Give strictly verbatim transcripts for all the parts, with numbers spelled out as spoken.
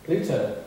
Pluto.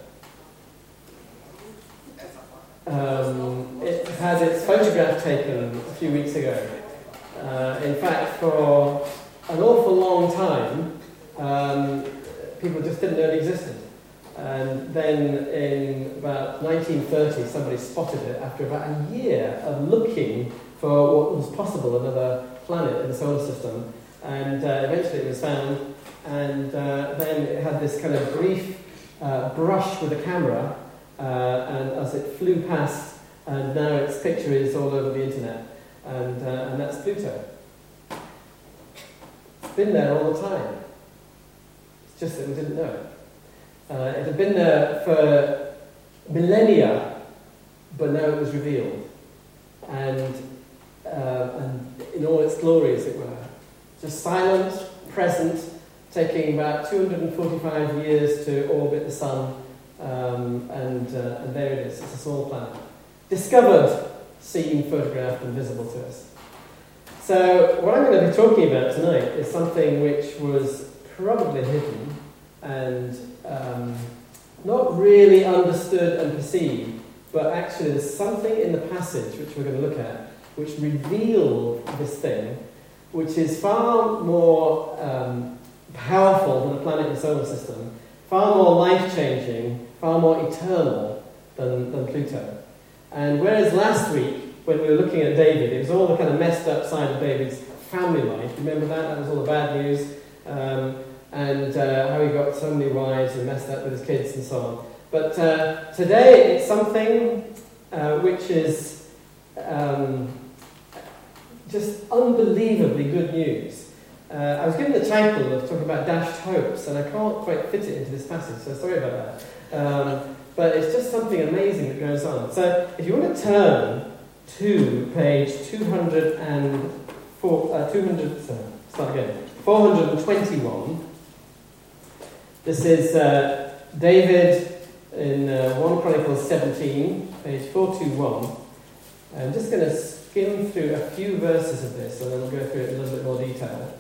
Um, it had its photograph taken a few weeks ago. Uh, in fact, for an awful long time, um, people just didn't know it existed. And then in about nineteen thirty, somebody spotted it after about a year of looking for what was possible, another planet in the solar system. And uh, eventually it was found. And uh, then it had this kind of brief uh, brush with the camera, uh, and as it flew past, and now its picture is all over the internet. And, uh, and that's Pluto. It's been there all the time. It's just that we didn't know it. Uh, it had been there for millennia, but now it was revealed. And, uh, and in all its glory, as it were. Just silent, present, taking about two hundred forty-five years to orbit the sun. Um, and, uh, and there it is. It's a small planet. Discovered, seen, photographed, and visible to us. So what I'm going to be talking about tonight is something which was probably hidden and um, not really understood and perceived, but actually there's something in the passage which we're going to look at which revealed this thing, which is far more um, powerful than a planet in the solar system, far more life-changing, far more eternal than, than Pluto. And whereas last week, when we were looking at David, it was all the kind of messed up side of David's family life. Remember that? That was all the bad news. Um, and uh, how he got so many wives and messed up with his kids and so on. But uh, today it's something uh, which is um, just unbelievably good news. Uh, I was given the title of talking about dashed hopes, and I can't quite fit it into this passage, so sorry about that. Um, but it's just something amazing that goes on. So if you want to turn to page two hundred four, uh, two hundred, sorry, start again, four hundred twenty-one. This is uh, David in uh, First Chronicles seventeen, page four twenty-one. I'm just going to skim through a few verses of this, and then we'll go through it in a little bit more detail.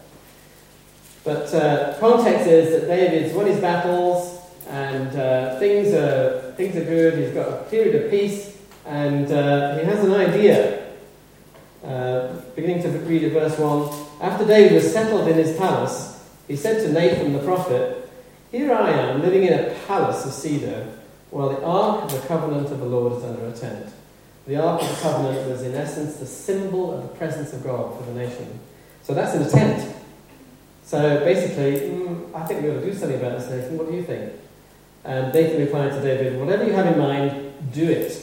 But uh, context is that David's won his battles, and uh, things are things are good. He's got a period of peace, and uh, he has an idea. Uh, beginning to read at verse one. After David was settled in his palace, he said to Nathan the prophet, "Here I am, living in a palace of cedar, while the ark of the covenant of the Lord is under a tent." The ark of the covenant was, in essence, the symbol of the presence of God for the nation. So that's in a tent. So basically, mm, I think we ought to do something about this, Nathan. What do you think? And Nathan replied to David, "Whatever you have in mind, do it.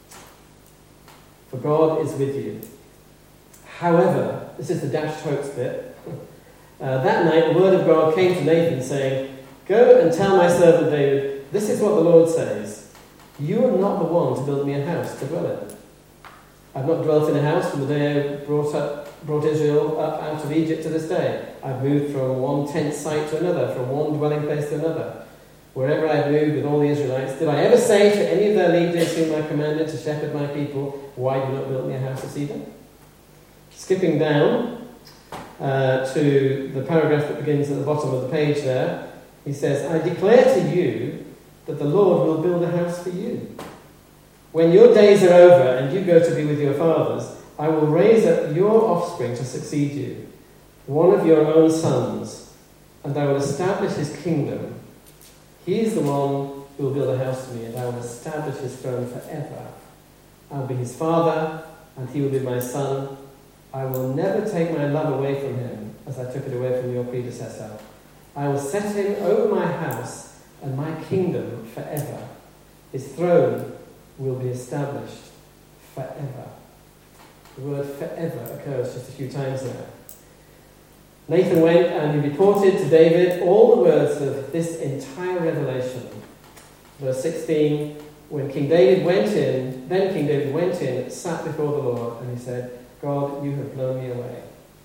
For God is with you. However," this is the dashed hopes bit, uh, "that night the word of God came to Nathan, saying, 'Go and tell my servant David, this is what the Lord says. You are not the one to build me a house to dwell in. I've not dwelt in a house from the day I brought up brought Israel up out of Egypt to this day. I've moved from one tent site to another, from one dwelling place to another. Wherever I've moved with all the Israelites, did I ever say to any of their leaders whom I commanded to shepherd my people, why do you not build me a house of cedar?'" Skipping down uh, to the paragraph that begins at the bottom of the page there, he says, "I declare to you that the Lord will build a house for you. When your days are over and you go to be with your fathers, I will raise up your offspring to succeed you, one of your own sons, and I will establish his kingdom. He is the one who will build a house for me, and I will establish his throne forever. I will be his father, and he will be my son. I will never take my love away from him, as I took it away from your predecessor. I will set him over my house and my kingdom forever. His throne will be established forever." The word "forever" occurs just a few times there. Nathan went and he reported to David all the words of this entire revelation. Verse sixteen, when King David went in, then King David went in, sat before the Lord, and he said, "God, you have blown me away."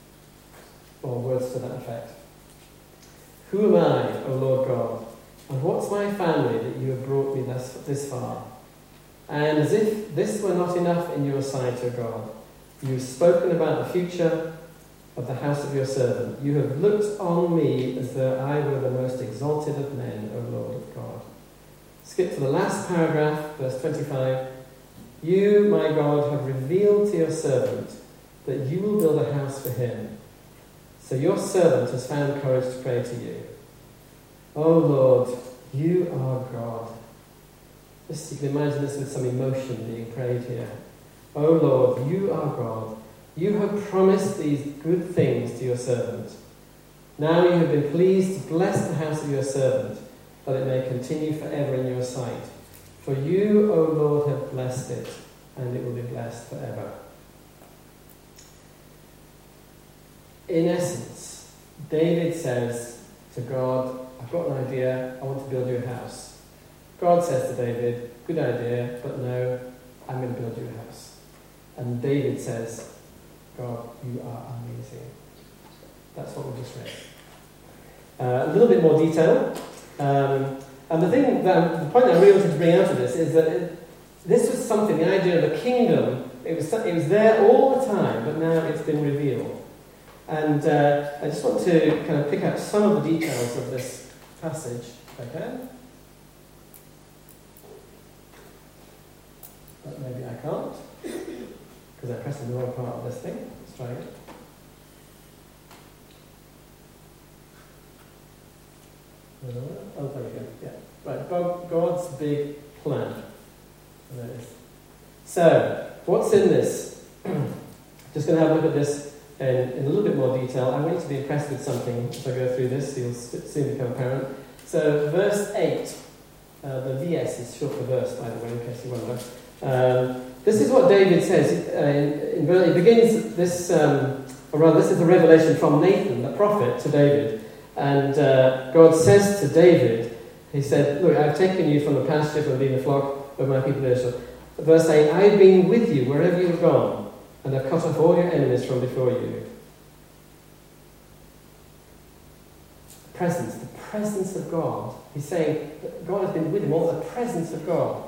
Or words to that effect. "Who am I, O Lord God, and what's my family that you have brought me thus, this far? And as if this were not enough in your sight, O God, you have spoken about the future of the house of your servant. You have looked on me as though I were the most exalted of men, O Lord of God. skip to the last paragraph, verse twenty-five. You, my God, have revealed to your servant that you will build a house for him. So your servant has found courage to pray to you. Oh Lord, you are God. Just you can imagine this with some emotion being prayed here. Oh Lord, you are God. You have promised these good things to your servant. Now you have been pleased to bless the house of your servant, that it may continue forever in your sight. For you, O Lord, have blessed it, and it will be blessed forever. In essence, David says to God, I've got an idea, I want to build you a house. God says to David, good idea, but no, I'm going to build you a house. And David says, God, you are amazing. That's what we just read. Uh, a little bit more detail. Um, and the thing, that, the point I really wanted to bring out of this is that it, this was something, the idea of a kingdom, it was, it was there all the time, but now it's been revealed. And uh, I just want to kind of pick out some of the details of this passage, if I can. But maybe I can't, because I pressed the wrong part of this thing. Let's try it. Oh, there we go. Yeah. Right, God's big plan. There it is. So, what's in this? Just going to have a look at this in, in a little bit more detail. I want you to be impressed with something as I go through this. You'll soon become apparent. So, verse eight. Uh, the V S is short for verse, by the way, in case you wonder. Um, this is what David says. Uh, in, in, it begins this, um, or rather, this is the revelation from Nathan, the prophet, to David. And uh, God says to David, he said, look, I've taken you from the pasture, from being a flock of my people Israel. Verse eight, I've been with you wherever you've gone, and I've cut off all your enemies from before you. The presence, the presence of God. He's saying that God has been with him, all the presence of God.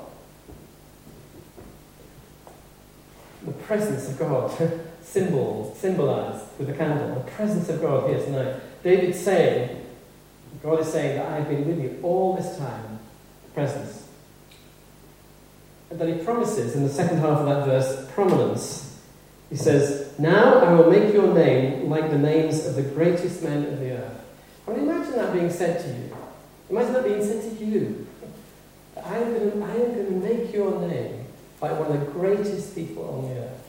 The presence of God, symbol, symbolized with a candle, the presence of God here tonight. David's saying, God is saying that I've been with you all this time, presence. And then he promises in the second half of that verse, prominence. He says, now I will make your name like the names of the greatest men of the earth. I mean, imagine that being said to you. Imagine that being said to you. I am going to, I am going to make your name like one of the greatest people on the earth.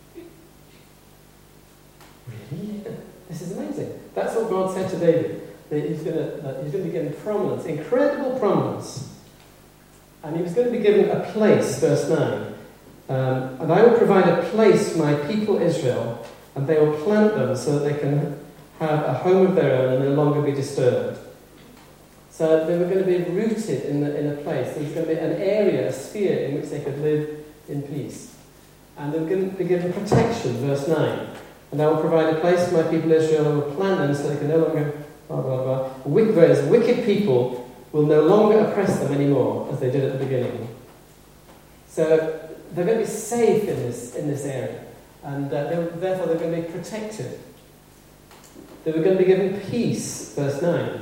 Really? This is amazing. That's what God said to David. That he's going to, that he's going to be given prominence, incredible prominence. And he was going to be given a place, verse nine. Um, and I will provide a place for my people Israel, and they will plant them so that they can have a home of their own and no longer be disturbed. So they were going to be rooted in, the, in a place. There was going to be an area, a sphere in which they could live in peace. And they were going to be given protection, verse nine. And I will provide a place for my people Israel, and will plant them so they can no longer, blah, blah, blah. Wicked, wicked people will no longer oppress them anymore, as they did at the beginning. So they're going to be safe in this, in this area. And uh, they, therefore they're going to be protected. They were going to be given peace, verse nine.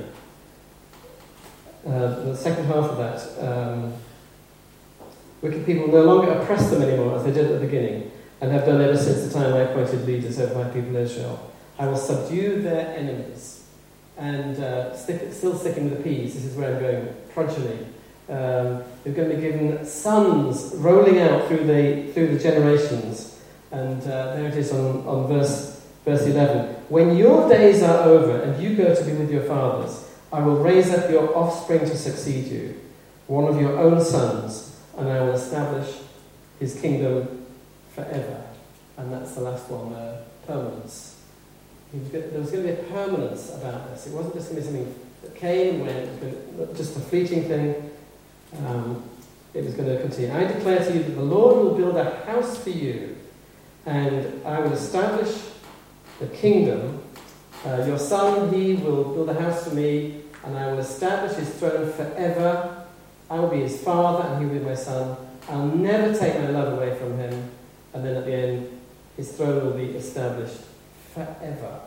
Uh, the second half of that. Um, wicked people will no longer oppress them anymore, as they did at the beginning, and have done ever since the time I appointed leaders over my people Israel. I will subdue their enemies. And uh, stick, still sticking with the P's, this is where I'm going, progeny. Um, they're going to be given sons rolling out through the through the generations. And uh, there it is on, on verse, verse eleven. When your days are over and you go to be with your fathers, I will raise up your offspring to succeed you, one of your own sons, and I will establish his kingdom forever. And that's the last one, uh, permanence. There was going to be a permanence about this. It wasn't just going to be something that came and went, it was just a fleeting thing. Um, it was going to continue. I declare to you that the Lord will build a house for you, and I will establish the kingdom. Uh, your son, he will build a house for me, and I will establish his throne forever. I will be his father, and he will be my son. I'll never take my love away from him. And then at the end, his throne will be established forever.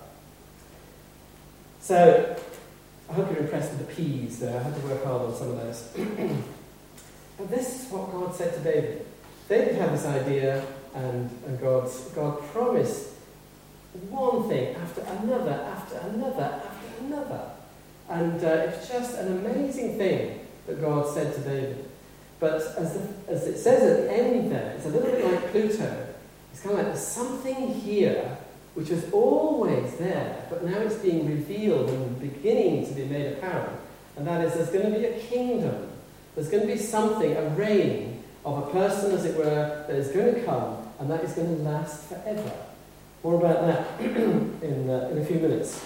So, I hope you're impressed with the P's there. I had to work hard on some of those. But this is what God said to David. David had this idea, and, and God, God promised one thing after another, after another, after another. And uh, it's just an amazing thing that God said to David. But as, the, as it says at the end there, it's a little bit like Pluto. It's kind of like there's something here which was always there, but now it's being revealed and beginning to be made apparent. And that is, there's going to be a kingdom. There's going to be something, a reign of a person, as it were, that is going to come, and that is going to last forever. More about that in, uh, in a few minutes.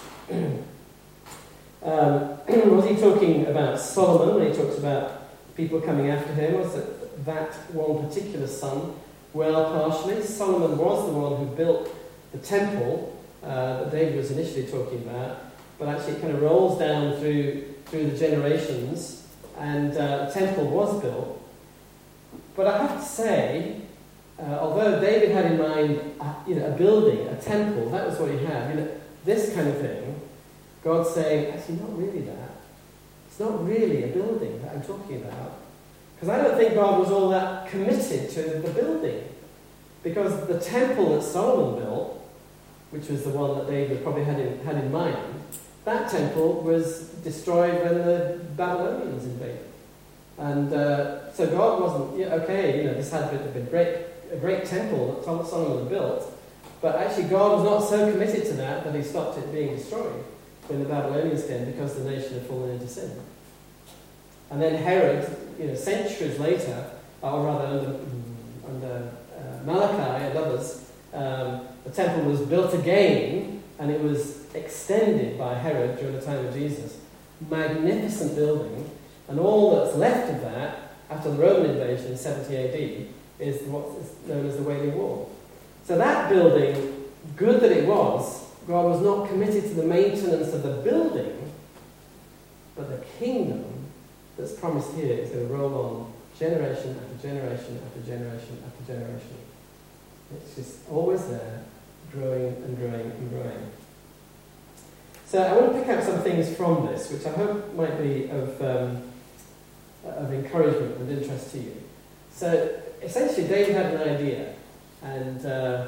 um, was he talking about Solomon when he talks about people coming after him? Was it that one particular son? Well, partially. Solomon was the one who built the temple uh, that David was initially talking about, but actually it kind of rolls down through through the generations, and uh, the temple was built. But I have to say, uh, although David had in mind a, you know, a building, a temple, that was what he had, you know, this kind of thing, God's saying, actually not really that. It's not really a building that I'm talking about. Because I don't think God was all that committed to the building. Because the temple that Solomon built, which was the one that David probably had in, had in mind, that temple was destroyed when the Babylonians invaded. And uh, so God wasn't, yeah, okay, you know, this had been, been great, a great temple that Solomon had built, but actually God was not so committed to that that he stopped it being destroyed when the Babylonians came, because the nation had fallen into sin. And then Herod, you know, centuries later, or rather under, under uh, Malachi and others, um, the temple was built again, and it was extended by Herod during the time of Jesus. Magnificent building, and all that's left of that after the Roman invasion in seventy A D is what is known as the Wailing Wall. So that building, good that it was, God was not committed to the maintenance of the building, but the kingdom that's promised here is going to roll on generation after generation after generation after generation. It's just always there, growing and growing and growing. So I want to pick out some things from this, which I hope might be of, um, of encouragement and interest to you. So essentially, David had an idea, and uh,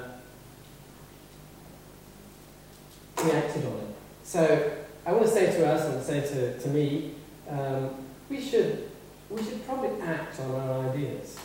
he acted on it. So I want to say to us, and say to, to me, um, we should we should probably act on our ideas.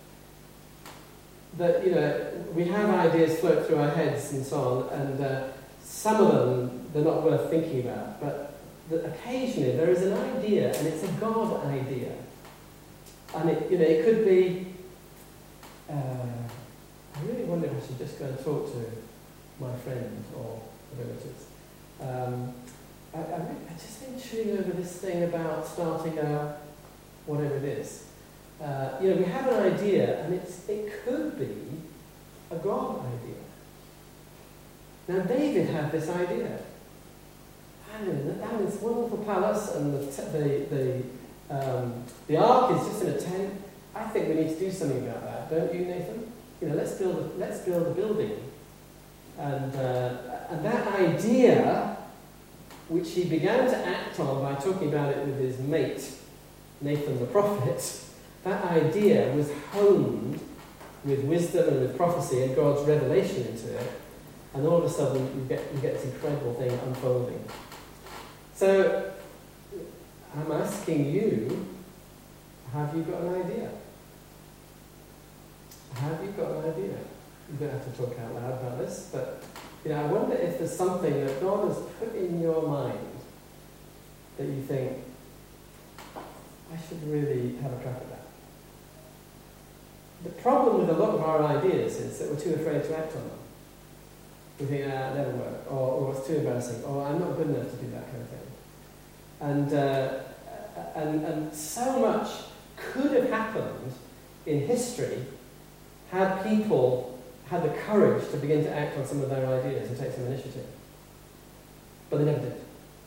That, you know, we have ideas float through our heads and so on, and uh, some of them they're not worth thinking about, but the, occasionally there is an idea, and it's a God idea, and it, you know, it could be. Uh, I really wonder if I should just go and talk to my friend or whatever it is. Um, I, I, I've just been chewing over this thing about starting a whatever it is. Uh, you know, we have an idea, and it's it could be a God idea. Now, David had this idea. I mean, that this wonderful palace, and the the the, um, the ark is just in a tent. I think we need to do something about that, don't you, Nathan? You know, let's build a, let's build a building, and uh, and that idea, which he began to act on by talking about it with his mate, Nathan the prophet. That idea was honed with wisdom and with prophecy and God's revelation into it, and all of a sudden you get you get this incredible thing unfolding. So I'm asking you, have you got an idea? Have you got an idea? You don't have to talk out loud about this, but you know, I wonder if there's something that God has put in your mind that you think, I should really have a crack at that. The problem with a lot of our ideas is that we're too afraid to act on them. We think, ah, it'll never work, or, or it's too embarrassing, or I'm not good enough to do that kind of thing. And, uh, and, and so much could have happened in history had people had the courage to begin to act on some of their ideas and take some initiative. But they never did.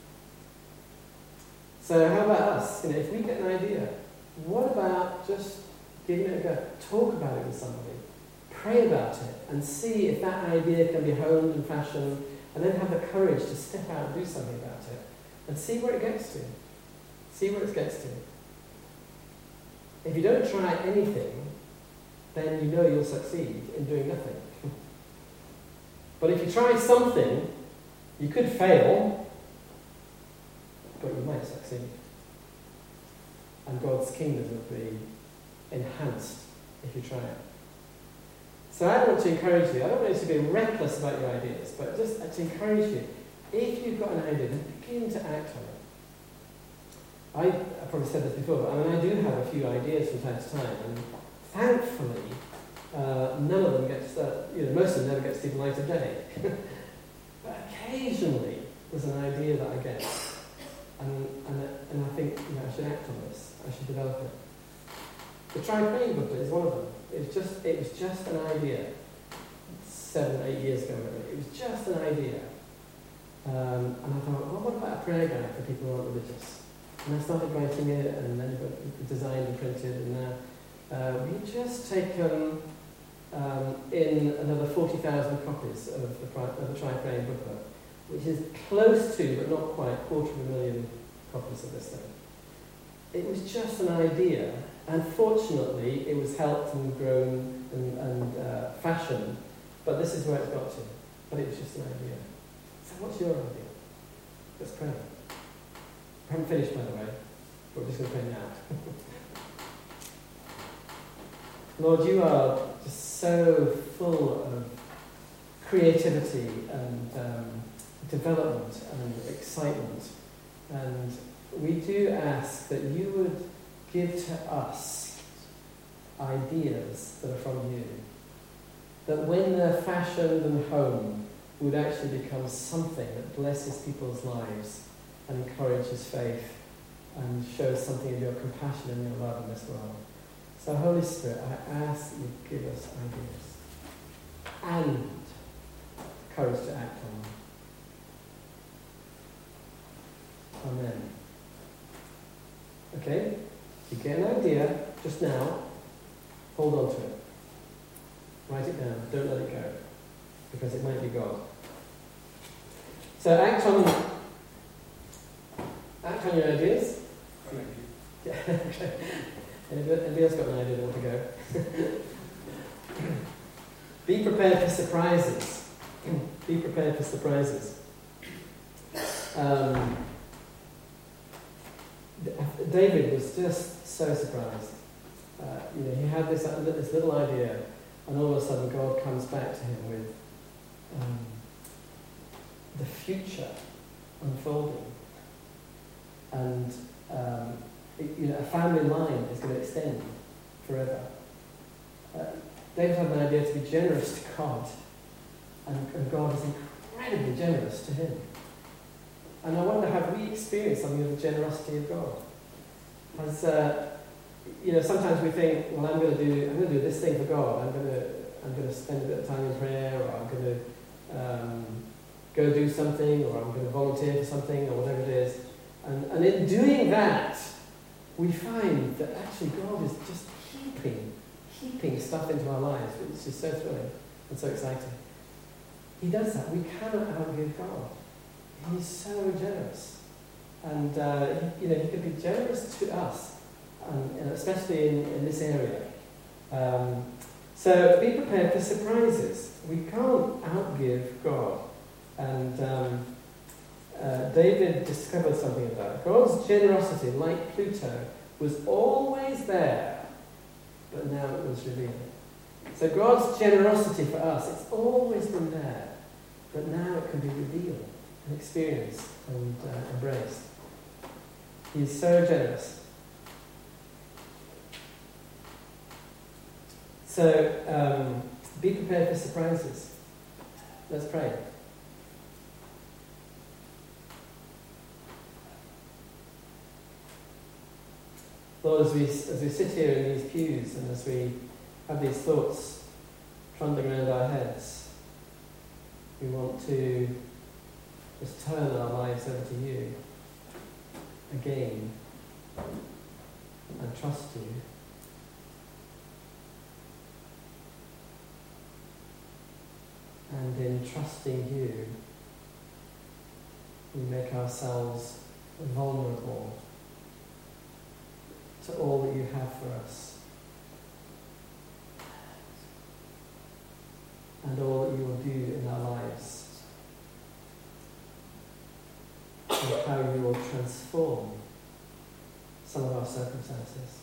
So how about us? You know, if we get an idea, what about just giving it a go? Talk about it with somebody. Pray about it and see if that idea can be honed and fashioned, and then have the courage to step out and do something about it and see where it gets to. See where it gets to. If you don't try anything, then you know you'll succeed in doing nothing. But if you try something, you could fail, but you might succeed. And God's kingdom will be enhanced if you try it. So I want to encourage you, I don't want you to be reckless about your ideas, but just to encourage you, if you've got an idea, then begin to act on it. I, I probably said this before, but I mean, I do have a few ideas from time to time, and thankfully, uh, none of them get to start, you know, most of them never get to see the light of day. But occasionally, there's an idea that I get, and, and, and I think, you know, I should act on this, I should develop it. The Try Praying booklet is one of them. It was just, it was just an idea, seven, eight years ago, maybe. It was just an idea. Um, and I thought, well, what about a prayer guide for people who aren't religious? And I started writing it, and then it designed and printed, and now uh, we just taken um, in another forty thousand copies of the, of the Try Praying booklet, which is close to, but not quite, quarter of a million copies of this thing. It was just an idea, and fortunately it was helped and grown and, and uh, fashioned, but this is where it's got to. But it was just an idea. So what's your idea? Let's pray. I haven't finished, by the way, but we're just going to pray now. Lord, you are just so full of creativity and um, development and excitement, and we do ask that you would give to us ideas that are from you, that when they're fashioned and honed, would actually become something that blesses people's lives and encourages faith and shows something of your compassion and your love in this world. So Holy Spirit, I ask that you give us ideas and courage to act on them. Amen. Okay? You get an idea just now, hold on to it. Write it down, don't let it go, because it might be God. So act on act on your ideas. Thank you. Yeah, okay. Anybody, anybody else got an idea where to go? Be prepared for surprises. Be prepared for surprises. Um, David was just so surprised. Uh, you know, he had this, uh, this little idea, and all of a sudden God comes back to him with um, the future unfolding. And um, it, you know, a family line is going to extend forever. Uh, David had an idea to be generous to God, and, and God is incredibly generous to him. And I wonder, have we experienced something of the generosity of God? Has, uh, you know, sometimes we think, well, I'm going to do, I'm going to do this thing for God. I'm going to, I'm going to spend a bit of time in prayer, or I'm going to um, go do something, or I'm going to volunteer for something, or whatever it is. And, and in doing that, we find that actually God is just heaping, heaping stuff into our lives, which is so thrilling and so exciting. He does that. We cannot outgive God. He's so generous, and uh, he, you know, he can be generous to us, and, and especially in, in this area. Um, so be prepared for surprises. We can't outgive God, and um, uh, David discovered something of that. God's generosity, like Pluto, was always there, but now it was revealed. So God's generosity for us, it's always been there, but now it can be revealed. Experienced and uh, embraced. He's so generous. So um, be prepared for surprises. Let's pray. Lord, as we as we sit here in these pews and as we have these thoughts trundling around our heads, we want to just turn our lives over to you again and trust you. And in trusting you, we make ourselves vulnerable to all that you have for us, and all that you will do in our lives, and how you will transform some of our circumstances.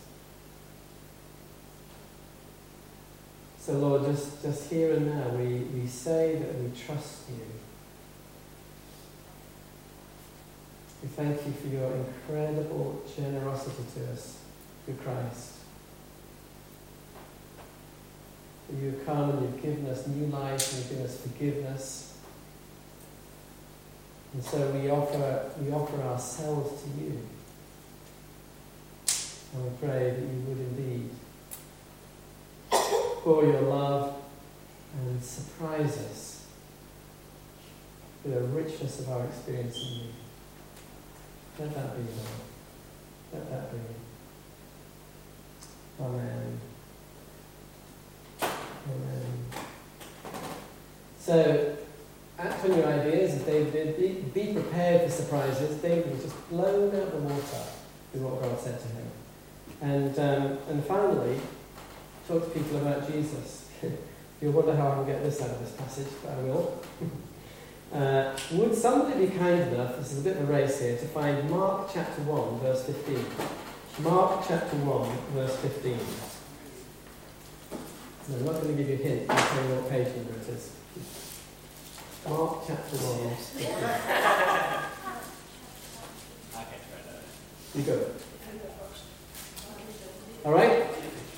So Lord, just, just here and now, we, we say that we trust you. We thank you for your incredible generosity to us through Christ. That you've come and you've given us new life and you've given us forgiveness. And so we offer, we offer ourselves to you. And we pray that you would indeed pour your love and surprise us with the richness of our experience in you. Let that be, Lord. Let that be. Amen. Amen. So, act on your ideas as David did. Be, be prepared for surprises. David was just blown out the water with what God said to him. And um, and finally, talk to people about Jesus. You'll wonder how I can get this out of this passage, but I will. Uh, would somebody be kind enough, this is a bit of a race here, to find Mark chapter one, verse fifteen. Mark chapter one, verse fifteen. No, I'm not going to give you a hint, I'll tell you what page number it is. Mark chapter one, fifteen. You go. Alright?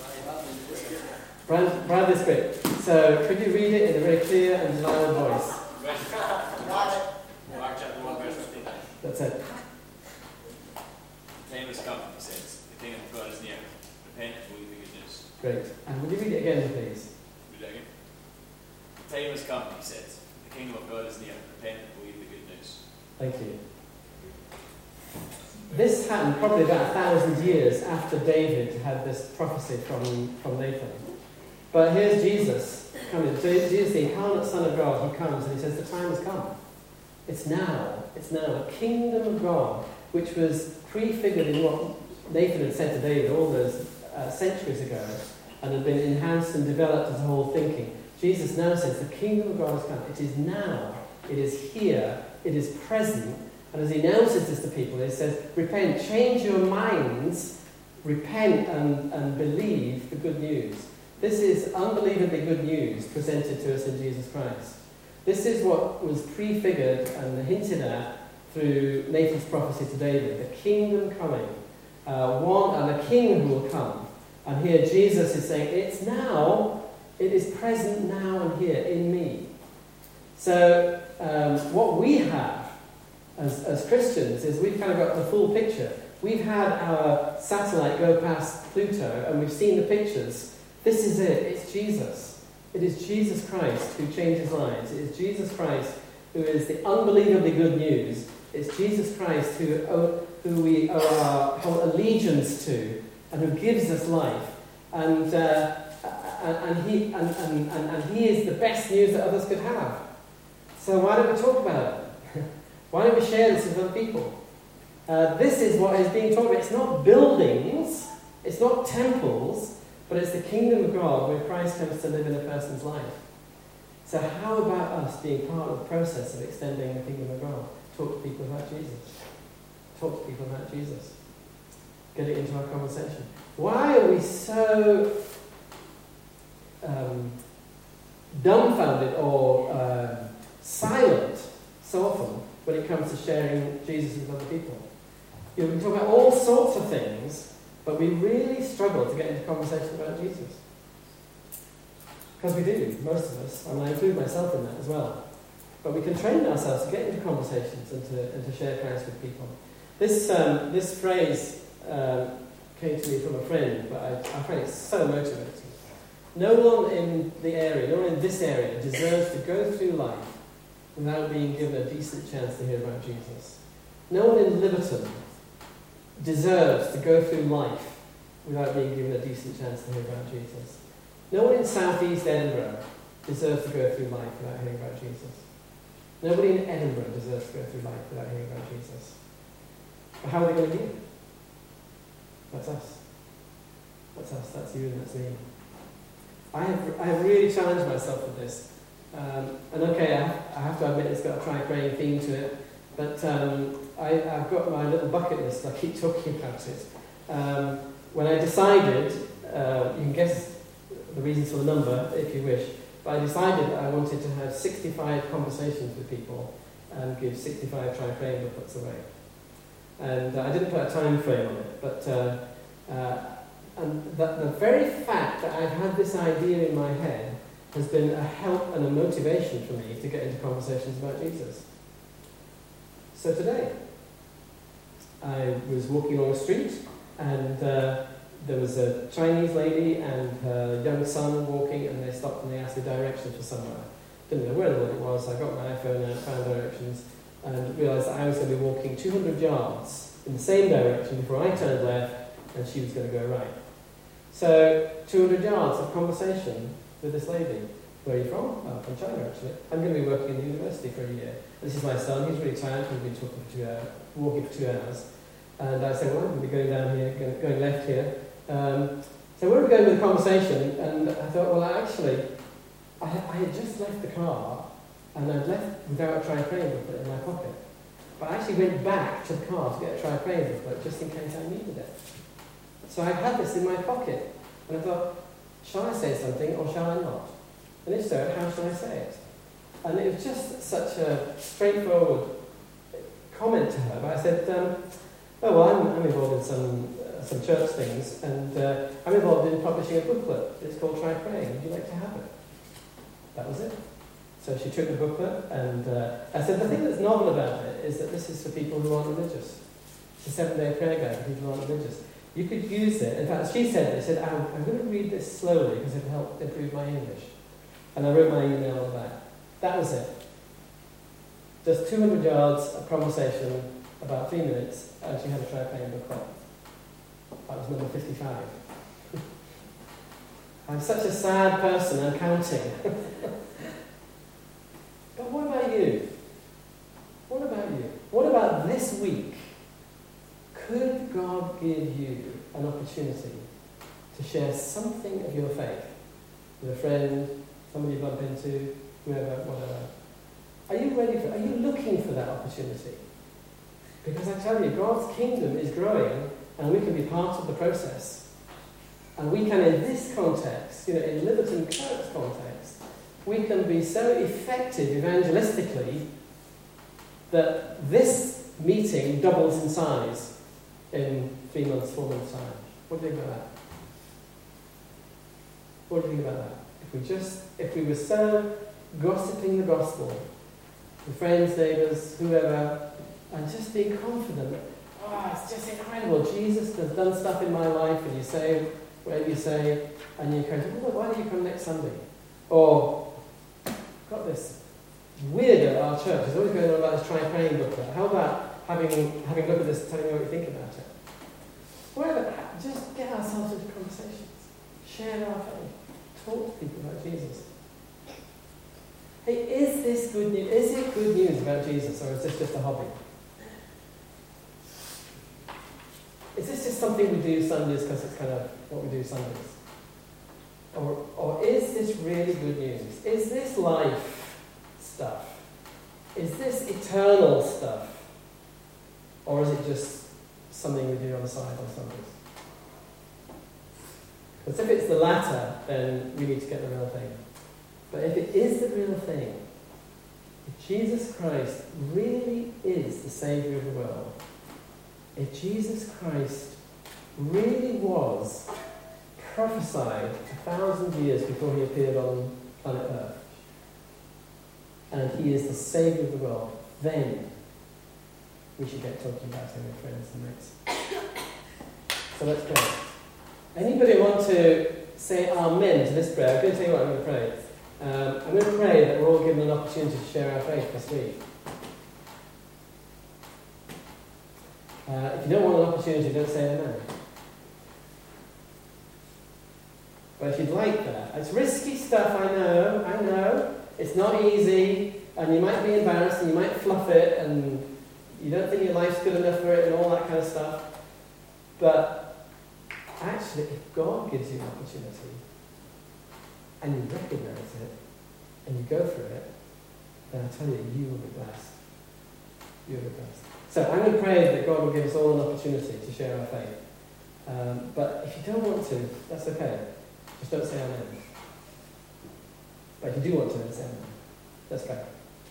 Brand, Brand is great. So, could you read it in a very clear and loud voice? Mark chapter one, verse fifteen. That's it. The time has come, he says. The kingdom of God is near. Repent and believe the good news. Great. And would you read it again, please? Read it again. The time has come, he says. The kingdom of God is near. Repent and believe the good news. Thank you. This happened probably about a thousand years after David had this prophecy from, from Nathan. But here's Jesus coming. Jesus, the incarnate Son of God, he comes and he says, the time has come. It's now. It's now. The kingdom of God, which was prefigured in what Nathan had said to David all those uh, centuries ago and had been enhanced and developed as a whole thinking. Jesus now says, the kingdom of God has come. It is now. It is here. It is present. And as he announces this to people, he says, repent, change your minds, repent and, and believe the good news. This is unbelievably good news presented to us in Jesus Christ. This is what was prefigured and hinted at through Nathan's prophecy to David. The kingdom coming. Uh, one and a king who will come. And here Jesus is saying, it's now, it is present now and here in me. So um, what we have as, as Christians is we've kind of got the full picture. We've had our satellite go past Pluto and we've seen the pictures. This is it. It's Jesus. It is Jesus Christ who changes lives. It is Jesus Christ who is the unbelievably good news. It's Jesus Christ who, owe, who we owe our whole allegiance to and who gives us life. And, uh, and, and, he, and, and, and, and he is the best news that others could have. So why don't we talk about it? Why don't we share this with other people? Uh, this is what is being talked about. It's not buildings. It's not temples. But it's the kingdom of God where Christ comes to live in a person's life. So how about us being part of the process of extending the kingdom of God? Talk to people about Jesus. Talk to people about Jesus. Get it into our conversation. Why are we so um, dumbfounded or uh, silent so often when it comes to sharing Jesus with other people? You know, we talk about all sorts of things, but we really struggle to get into conversation about Jesus. Because we do, most of us, and I include myself in that as well. But we can train ourselves to get into conversations and to, and to share Christ with people. This um, this phrase um, came to me from a friend, but I, I find it so motivating. No one in the area, no one in this area deserves to go through life without being given a decent chance to hear about Jesus. No one in Liverton deserves to go through life without being given a decent chance to hear about Jesus. No one in southeast Edinburgh deserves to go through life without hearing about Jesus. Nobody in Edinburgh deserves to go through life without hearing about Jesus. But how are they going to hear? That's us. that's us, that's you, and that's me. I have, I have really challenged myself with this. Um, and okay, I, I have to admit it's got a try praying theme to it, but um, I, I've got my little bucket list, I keep talking about it. Um, when I decided, uh, you can guess the reasons for the number if you wish, but I decided I wanted to have sixty-five conversations with people and give sixty-five try praying booklets away. And uh, I didn't put a time frame on it, but uh, uh, and the, the very fact that I've had this idea in my head has been a help and a motivation for me to get into conversations about Jesus. So today, I was walking along the street, and uh, there was a Chinese lady and her young son walking, and they stopped and they asked me directions for somewhere. Didn't know where the it was, so I got my iPhone out, found directions, and realised that I was going to be walking two hundred yards in the same direction before I turned left, and she was going to go right. So, two hundred yards of conversation with this lady. Where are you from? Oh, from China, actually. I'm going to be working in the university for a year. This is my son, he's really tired, he's been talking for two hours, walking for two hours. And I said, well, I'm going to be going down here, going, going left here. Um, so where are we going with the conversation? And I thought, well, actually, I, I had just left the car, and I'd left without a try praying booklet in my pocket. But I actually went back to the car to get a try praying booklet, just in case I needed it. So I had this in my pocket, and I thought, shall I say something or shall I not? And if so, how shall I say it? And it was just such a straightforward comment to her. But I said, um, oh, well, I'm, I'm involved in some uh, some church things, and uh, I'm involved in publishing a booklet. It's called Try Praying. Would you like to have it? That was it. So she took the booklet, and uh, I said, the thing that's novel about it is that this is for people who aren't religious. It's a seven-day prayer guide for people who aren't religious. You could use it. In fact, she said, they said, I'm, I'm going to read this slowly because it'll help improve my English. And I wrote my email on that. That was it. Just two hundred yards of conversation, about three minutes, and she had a try praying booklet. That was number fifty-five. I'm such a sad person, I'm counting. But what about you? What about you? What about this week? Could God give you an opportunity to share something of your faith with a friend, somebody you bump into, whoever, whatever? Are you ready for, are you looking for that opportunity? Because I tell you, God's kingdom is growing, and we can be part of the process. And we can, in this context, you know, in Liverton Kirk's context, we can be so effective evangelistically that this meeting doubles in size in three months, four months' time. What do you think about that? What do you think about that? If we just, if we were so gossiping the gospel, with friends, neighbours, whoever, and just being confident, oh, it's just incredible. Jesus has done stuff in my life, and you say whatever you say, and you encourage, well, why don't you come next Sunday? Or, got this weirdo at our church, he's always going on about this try praying booklet. How about having having a look at this, telling me what you think about it? Whatever, just get ourselves into conversations. Share our faith. Talk to people about Jesus. Hey, is this good news? Is it good news about Jesus, or is this just a hobby? Is this just something we do Sundays because it's kind of what we do Sundays? Or, or is this really good news? Is this life stuff? Is this eternal stuff? Or is it just something we do on the side on Sundays? Because if it's the latter, then we need to get the real thing. But if it is the real thing, if Jesus Christ really is the Saviour of the world, if Jesus Christ really was prophesied a thousand years before he appeared on planet Earth, and he is the Saviour of the world, then we should get talking about him with friends and mates. So let's pray. Anybody want to say amen to this prayer? I'm going to tell you what I'm going to pray. Um, I'm going to pray that we're all given an opportunity to share our faith this week. Uh, if you don't want an opportunity, don't say amen. But if you'd like that, it's risky stuff, I know, I know. It's not easy, and you might be embarrassed, and you might fluff it, and you don't think your life's good enough for it, and all that kind of stuff. But actually, if God gives you an opportunity and you recognise it and you go for it, then I tell you, you will be blessed. You will be blessed. So I'm going to pray that God will give us all an opportunity to share our faith. Um, but if you don't want to, that's okay. Just don't say amen. But if you do want to, then say amen. Let's go.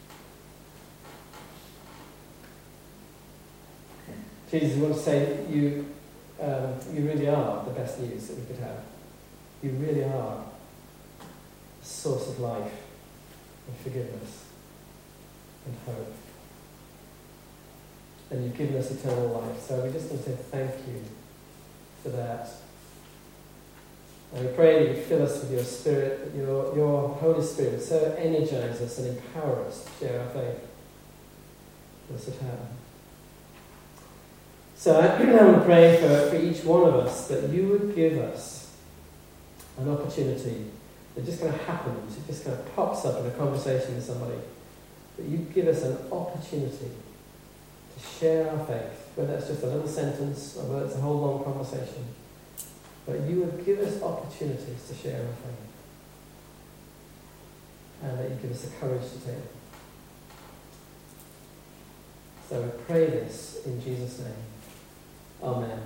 Jesus, we want to say you, um, you really are the best news that we could have. You really are a source of life and forgiveness and hope. And you've given us eternal life. So we just want to say thank you for that. And we pray that you fill us with your Spirit, that your, your Holy Spirit would so energize us and empower us to share our faith. Blessed happen. So I want to pray for, for each one of us that you would give us an opportunity that just kind of happens, it just kind of pops up in a conversation with somebody, that you give us an opportunity to share our faith, whether it's just a little sentence or whether it's a whole long conversation. But you would give us opportunities to share our faith. And that you give us the courage to take them. So we pray this in Jesus' name. Amen.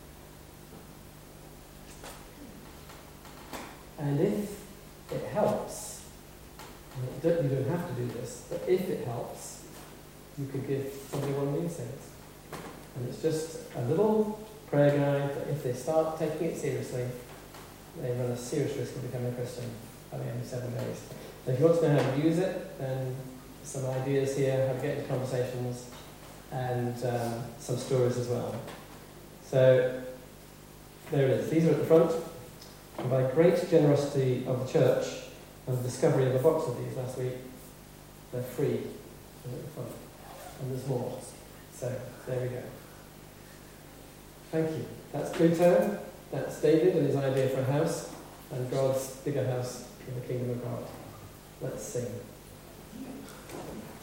And if it helps, and it don't, you don't have to do this, but if it helps, you could give somebody one of these things. And it's just a little prayer guide that if they start taking it seriously, they run a serious risk of becoming a Christian by the end of seven days. So if you want to know how to use it, then some ideas here, how to get into conversations, and um, some stories as well. So there it is. These are at the front. And by great generosity of the church and the discovery of a box of these last week, they're free. They're at the front. And there's more. So there we go. Thank you. That's Pluto. That's David and his idea for a house. And God's bigger house in the kingdom of God. Let's sing.